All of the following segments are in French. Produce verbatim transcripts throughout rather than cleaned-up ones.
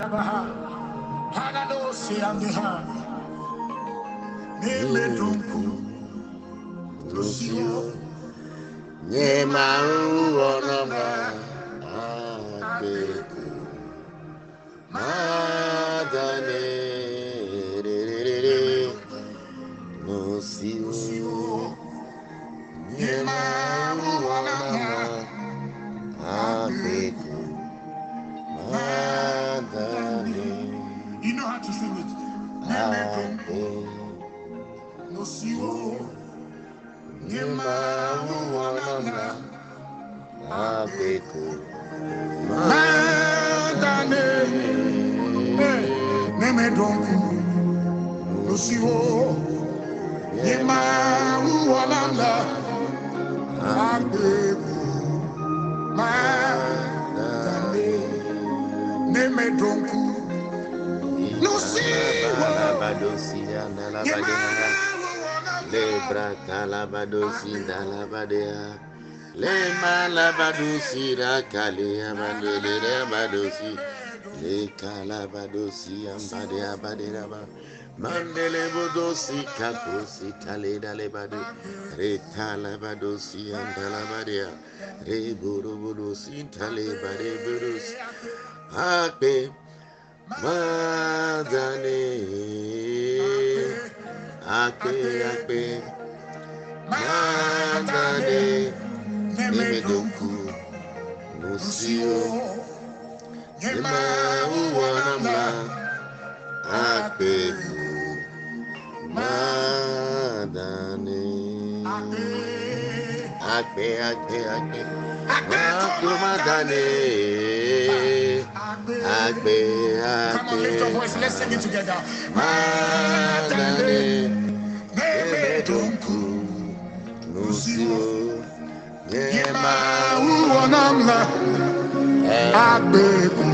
You know how to sing it. No siwo, nyema uwanamna, abeku, madane, neme donku. No siwo, nyema uwanamna, abeku, madane, neme donku. No siwo, nyema. Le brata la badosi da la badea, le malabadosi da kalia bandele de badosi, le calabadosi ambadea badera ba, mandele bodosi caposi taleda le badu, re talabadosi andala badea, re burubudosi tale bade burus, ape madane. Akpe akpe mandane nemedoku musio nema uwanamla akpe mandane akpe akpe akpe akpe mandane akpe akpe. Come on, lift your voice. Let's sing it together. Mandane. Donku Nusio Yema Uwanamla Abeku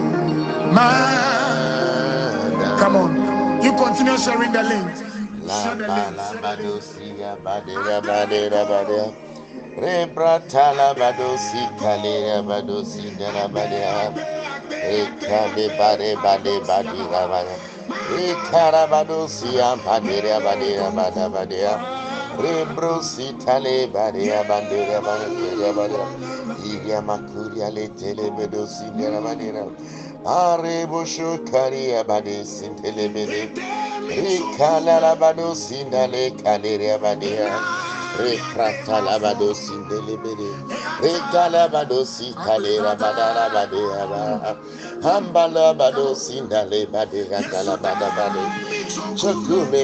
Mada. Come on, you continue sharing the link. Share the link. Badosia Badera Badera Badera Rebrata la Badosi Kalera Badosi Dara Badera Ekade Bade Bade Badira Badera Ekarabadosia Badera Badera Bada Badera Rebrosi Tale Badera Badera Badera Badera Iria Makuria Le Telebedosi Dara Badera Arebosho Karia Bade Sintelebede Rekala Labadosi Dale Kalera Badera Rekrata Labadosi Delebede Rekalabadosi Kalera Badara Badera Hambala Badosi Dale Badera Kalabada Bade Chokume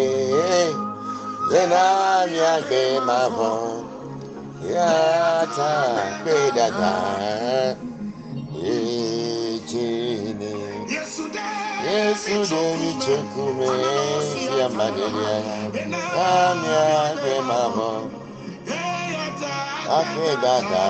Zenamia Gemavon Yata Bedada Ejini Yesudemi Chokume Siamadelia Namia Gemavon Akedada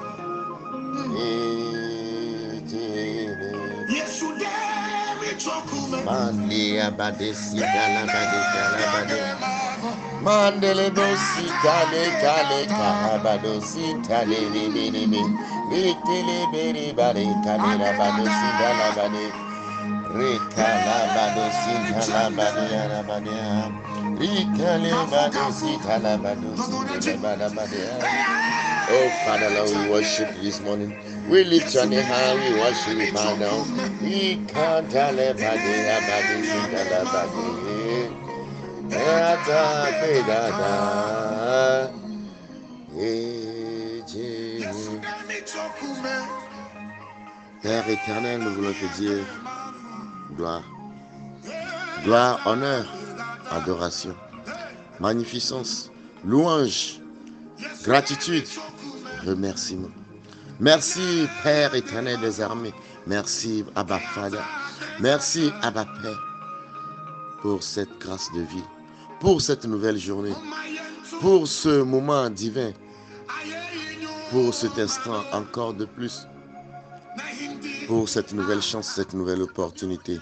Mandi abadesi gala bade gala bade Mandele dosi kale kale kahabadosi tale bebe bebe Rekele bere bare kale rabadosi gala bade Rekala badosi gala bade arabade Rekale badosi gala badosi gala bade. Oh, Father, Lord, we worship you this morning. We lift your name high, we worship you, man. Now we can't tell everybody about this and that about Père éternel, nous voulons te dire gloire, gloire, honneur, adoration, magnificence, louange, gratitude, remerciement. Merci Père éternel des armées. Merci Abba Father. Merci Abba Père pour cette grâce de vie, pour cette nouvelle journée, pour ce moment divin, pour cet instant encore de plus, pour cette nouvelle chance, cette nouvelle opportunité.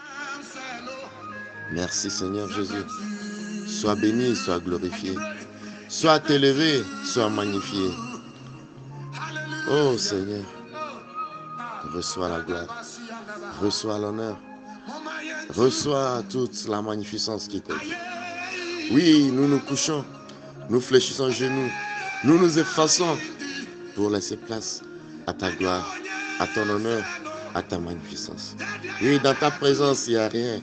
Merci Seigneur Jésus. Sois béni, sois glorifié. Sois élevé, sois magnifié. Oh Seigneur, reçois la gloire, reçois l'honneur. Reçois toute la magnificence qui t'est due. Oui, nous nous couchons, nous fléchissons genoux, nous nous effaçons pour laisser place à ta gloire, à ton honneur, à ta magnificence. Oui, dans ta présence, il n'y a rien.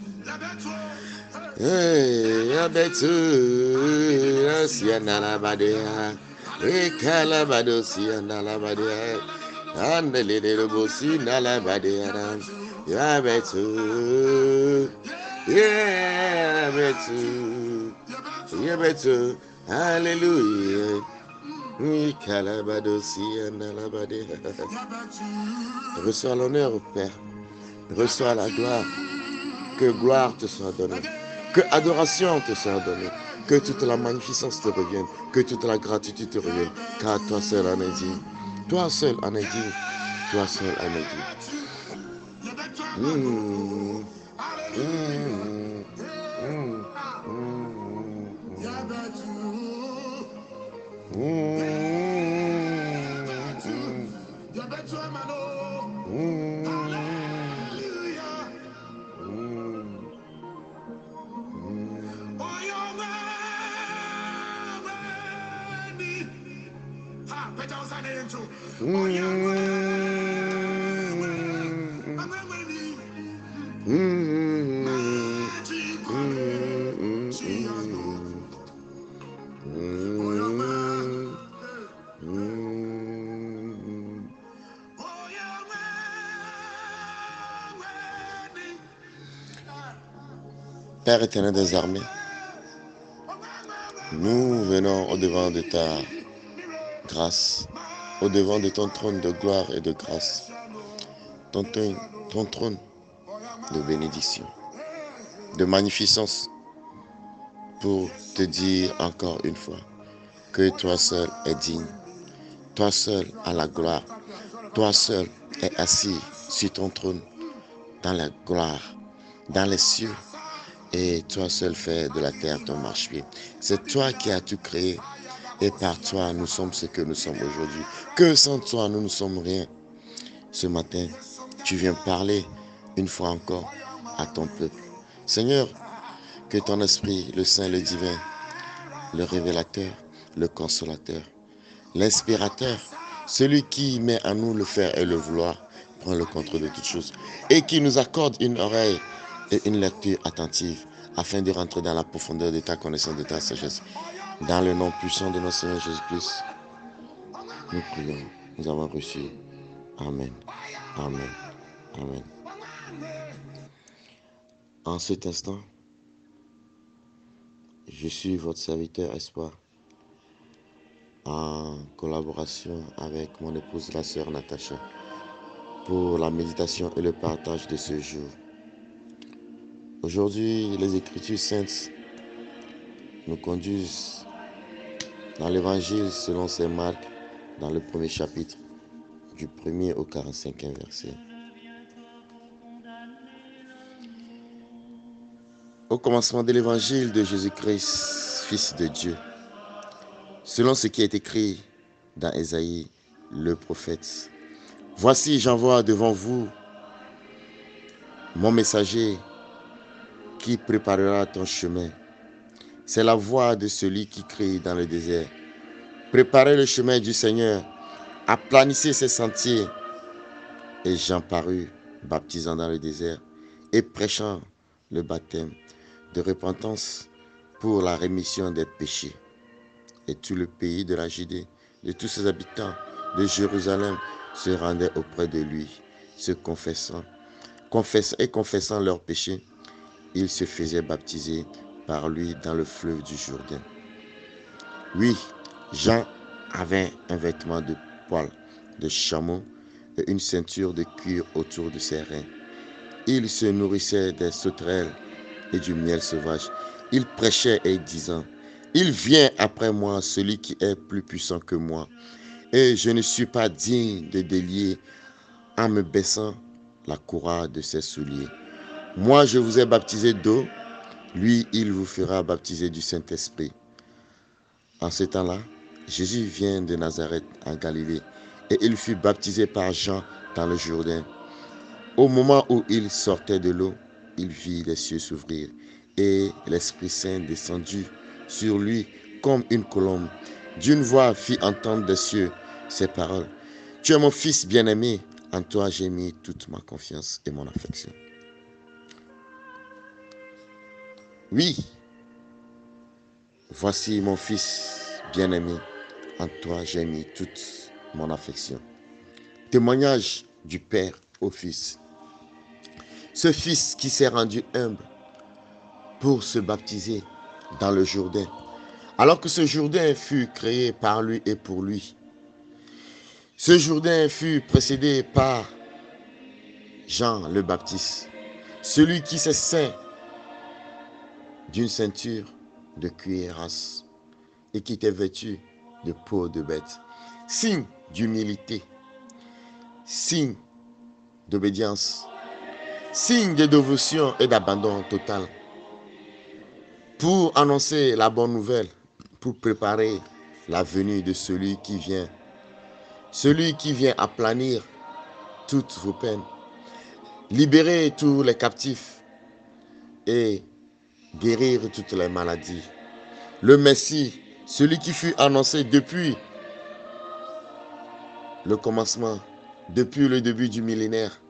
Hey, abetu, siana la badea, e calabado siana la badea, andele de bosi na la badea, abetu, yeah, abetu, abetu, hallelujah, e calabado siana la badea. Reçois l'honneur, Père, reçois la gloire, que gloire te soit donnée. Que adoration te soit donnée, que toute la magnificence te revienne, que toute la gratitude te revienne, car toi seul en es digne, toi seul en es digne, toi seul en es digne. Mmh. Mmh. Mmh. Mmh. Mmh. Père éternel des armées, nous venons au-devant de ta grâce, au-devant de ton trône de gloire et de grâce, ton, ton, ton trône de bénédiction, de magnificence, pour te dire encore une fois que toi seul es digne, toi seul as la gloire, toi seul es assis sur ton trône, dans la gloire, dans les cieux, et toi seul fais de la terre ton marchepied. C'est toi qui as tout créé, et par toi nous sommes ce que nous sommes aujourd'hui. Que sans toi nous ne sommes rien. Ce matin, tu viens parler une fois encore à ton peuple. Seigneur, que ton esprit, le Saint, le divin, le révélateur, le consolateur, l'inspirateur, celui qui met en nous le faire et le vouloir, prend le contrôle de toutes choses et qui nous accorde une oreille et une lecture attentive afin de rentrer dans la profondeur de ta connaissance, de ta sagesse. Dans le nom puissant de notre Seigneur Jésus-Christ, nous prions, nous avons reçu. Amen, amen, amen. En cet instant, je suis votre serviteur Espoir, en collaboration avec mon épouse, la sœur Natacha, pour la méditation et le partage de ce jour. Aujourd'hui, les Écritures saintes nous conduisent dans l'Évangile selon saint Marc, dans le premier chapitre, du premier au quarante-cinquième verset. Au commencement de l'Évangile de Jésus-Christ, Fils de Dieu, selon ce qui est écrit dans Ésaïe, le prophète. Voici, j'envoie devant vous mon messager qui préparera ton chemin. C'est la voix de celui qui crie dans le désert. Préparez le chemin du Seigneur, aplanissez ses sentiers. Et Jean parut, baptisant dans le désert et prêchant le baptême de repentance pour la rémission des péchés. Et tout le pays de la Judée, de tous ses habitants de Jérusalem, se rendaient auprès de lui, se confessant, confessant et confessant leurs péchés. Ils se faisaient baptiser par lui dans le fleuve du Jourdain. Oui, Jean avait un vêtement de poil de chameau et une ceinture de cuir autour de ses reins. Il se nourrissait des sauterelles et du miel sauvage. Il prêchait et disant, « Il vient après moi celui qui est plus puissant que moi, et je ne suis pas digne de délier en me baissant la courroie de ses souliers. Moi, je vous ai baptisé d'eau, lui, il vous fera baptiser du Saint-Esprit. » En ce temps-là, Jésus vient de Nazareth en Galilée, et il fut baptisé par Jean dans le Jourdain. Au moment où il sortait de l'eau, il vit les cieux s'ouvrir et l'Esprit Saint descendu sur lui comme une colombe. D'une voix fit entendre des cieux ces paroles. Tu es mon fils bien-aimé, en toi j'ai mis toute ma confiance et mon affection. Oui, voici mon fils bien-aimé, en toi j'ai mis toute mon affection. Témoignage du Père au Fils. Ce fils qui s'est rendu humble pour se baptiser dans le Jourdain, alors que ce Jourdain fut créé par lui et pour lui. Ce Jourdain fut précédé par Jean le Baptiste, celui qui s'est ceint d'une ceinture de cuirasse et qui était vêtu de peau de bête, signe d'humilité, signe d'obédience, signe de dévotion et d'abandon total, pour annoncer la bonne nouvelle, pour préparer la venue de celui qui vient, celui qui vient aplanir toutes vos peines, libérer tous les captifs et guérir toutes les maladies. Le Messie, celui qui fut annoncé depuis le commencement, depuis le début du millénaire,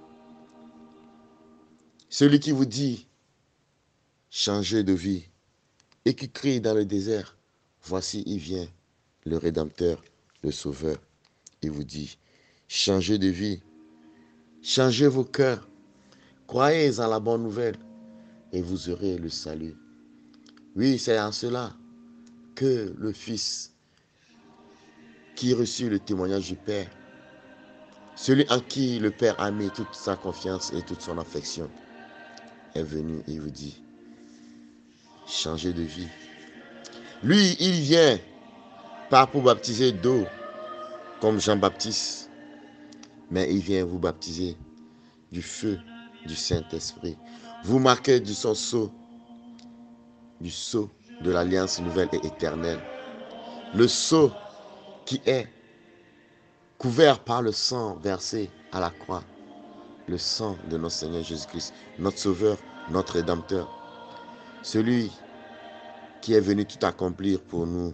celui qui vous dit changez de vie et qui crie dans le désert, voici il vient, le Rédempteur, le Sauveur. Il vous dit changez de vie, changez vos cœurs, croyez en la bonne nouvelle et vous aurez le salut. Oui, c'est en cela que le Fils qui reçut le témoignage du Père, celui en qui le Père a mis toute sa confiance et toute son affection, est venu et vous dit changez de vie. Lui, il vient pas pour baptiser d'eau comme Jean-Baptiste, mais il vient vous baptiser du feu du Saint-Esprit. Vous marquez du son sceau, du sceau de l'alliance nouvelle et éternelle. Le sceau qui est couvert par le sang versé à la croix. Le sang de notre Seigneur Jésus-Christ, notre Sauveur, notre Rédempteur. Celui qui est venu tout accomplir pour nous.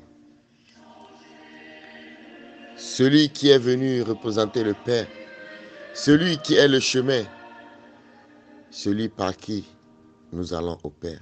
Celui qui est venu représenter le Père. Celui qui est le chemin. Celui par qui nous allons au Père.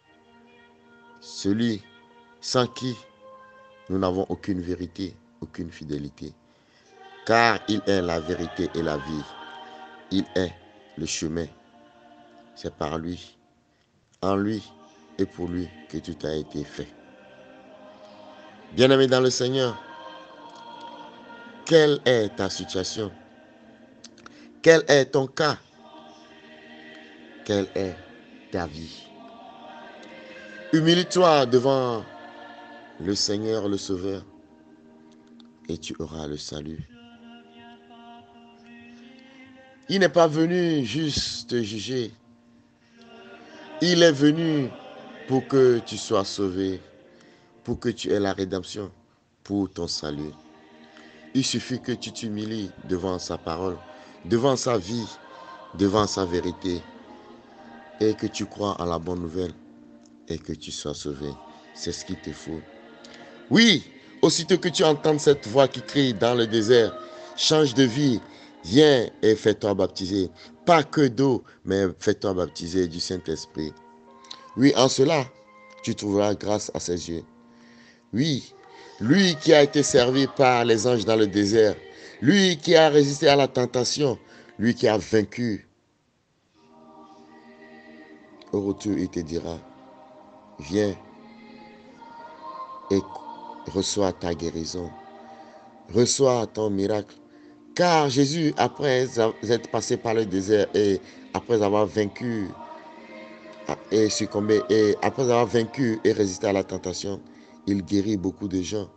Celui sans qui nous n'avons aucune vérité, aucune fidélité. Car il est la vérité et la vie. Il est le chemin. C'est par lui, en lui et pour lui que tout a été fait. Bien-aimé dans le Seigneur, quelle est ta situation? Quel est ton cas? Quelle est ta vie? Humilie-toi devant le Seigneur, le Sauveur, et tu auras le salut. Il n'est pas venu juste te juger. Il est venu pour que tu sois sauvé, pour que tu aies la rédemption, pour ton salut. Il suffit que tu t'humilies devant sa parole, devant sa vie, devant sa vérité, et que tu crois en la bonne nouvelle, et que tu sois sauvé. C'est ce qu'il te faut. Oui, aussitôt que tu entends cette voix qui crie dans le désert, change de vie, viens et fais-toi baptiser. Pas que d'eau, mais fais-toi baptiser du Saint-Esprit. Oui, en cela, tu trouveras grâce à ses yeux. Oui, lui qui a été servi par les anges dans le désert, lui qui a résisté à la tentation, lui qui a vaincu. Au retour, il te dira, viens et reçois ta guérison, reçois ton miracle. Car Jésus, après être passé par le désert et après avoir vaincu et succombé, et après avoir vaincu et résisté à la tentation, il guérit beaucoup de gens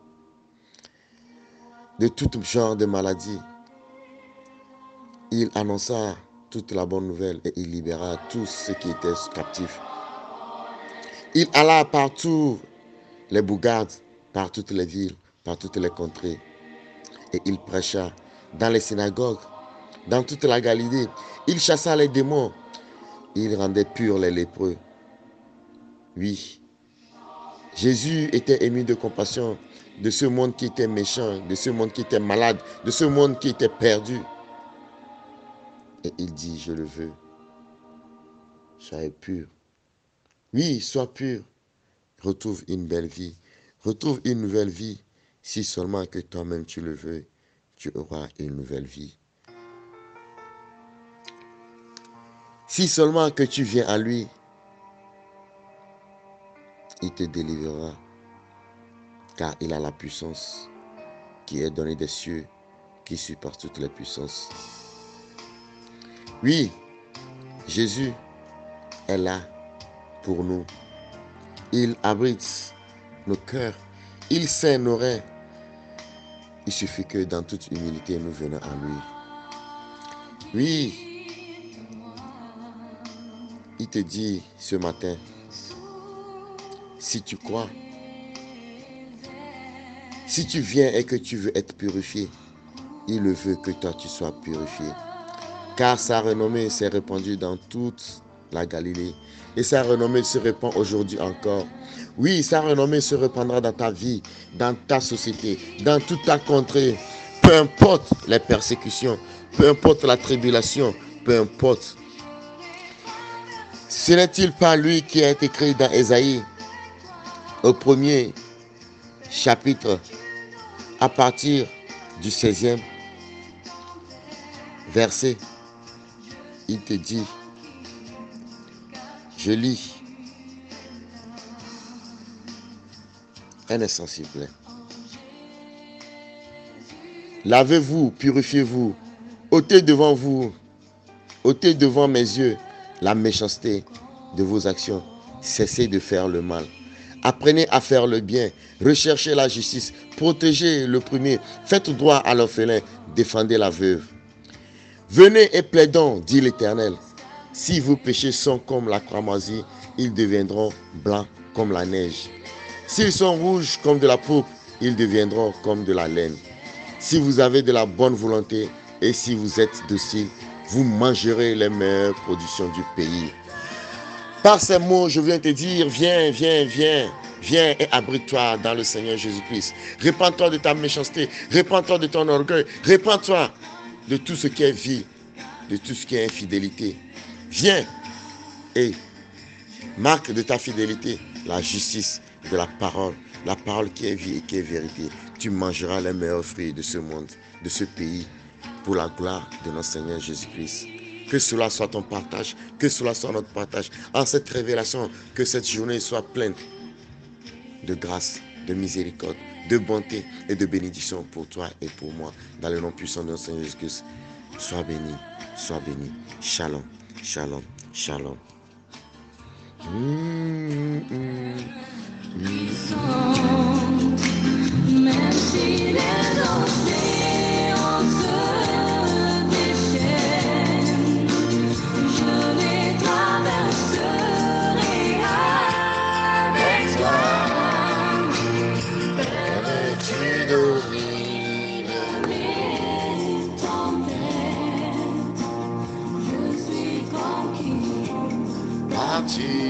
de tout genre de maladies. Il annonça toute la bonne nouvelle et il libéra tous ceux qui étaient captifs. Il alla partout les bourgades, par toutes les villes, par toutes les contrées. Et il prêcha dans les synagogues, dans toute la Galilée. Il chassa les démons. Il rendait purs les lépreux. Oui, Jésus était ému de compassion de ce monde qui était méchant, de ce monde qui était malade, de ce monde qui était perdu. Et il dit, je le veux. Soyez pur. Oui, sois pur. Retrouve une belle vie. Retrouve une nouvelle vie. Si seulement que toi-même tu le veux, tu auras une nouvelle vie. Si seulement que tu viens à lui, il te délivrera. Car il a la puissance qui est donnée des cieux, qui surpasse toutes les puissances. Oui, Jésus est là pour nous. Il abrite nos cœurs. Il sait nos reins. Il suffit que dans toute humilité, nous venons à lui. Oui, il te dit ce matin, si tu crois, si tu viens et que tu veux être purifié, il le veut que toi tu sois purifié. Car sa renommée s'est répandue dans toute la Galilée. Et sa renommée se répand aujourd'hui encore. Oui, sa renommée se répandra dans ta vie, dans ta société, dans toute ta contrée. Peu importe les persécutions, peu importe la tribulation, peu importe. Ce n'est-il pas lui qui est écrit dans Ésaïe, au premier chapitre, à partir du seizième verset, il te dit, je lis, un instant s'il vous plaît. Lavez-vous, purifiez-vous, ôtez devant vous, ôtez devant mes yeux la méchanceté de vos actions. Cessez de faire le mal. Apprenez à faire le bien, recherchez la justice, protégez le premier, faites droit à l'orphelin, défendez la veuve. Venez et plaidons, dit l'Éternel. Si vos péchés sont comme la cramoisie, ils deviendront blancs comme la neige. S'ils sont rouges comme de la pourpre, ils deviendront comme de la laine. Si vous avez de la bonne volonté et si vous êtes docile, vous mangerez les meilleures productions du pays. Par ces mots, je viens te dire, viens, viens, viens, viens et abrite-toi dans le Seigneur Jésus-Christ. Répands-toi de ta méchanceté, répands-toi de ton orgueil, répands-toi de tout ce qui est vie, de tout ce qui est infidélité. Viens et marque de ta fidélité la justice de la parole, la parole qui est vie et qui est vérité. Tu mangeras les meilleurs fruits de ce monde, de ce pays, pour la gloire de notre Seigneur Jésus-Christ. Que cela soit ton partage, que cela soit notre partage. En cette révélation, que cette journée soit pleine de grâce, de miséricorde, de bonté et de bénédiction pour toi et pour moi. Dans le nom puissant de notre Seigneur Jésus-Christ. Sois béni, sois béni. Shalom, shalom, shalom. Mmh, mmh, mmh. Merci de danser entre des chaînes, je les traverserai avec toi. Permets-tu de vivre Les tempêtes, je suis tranquille. partir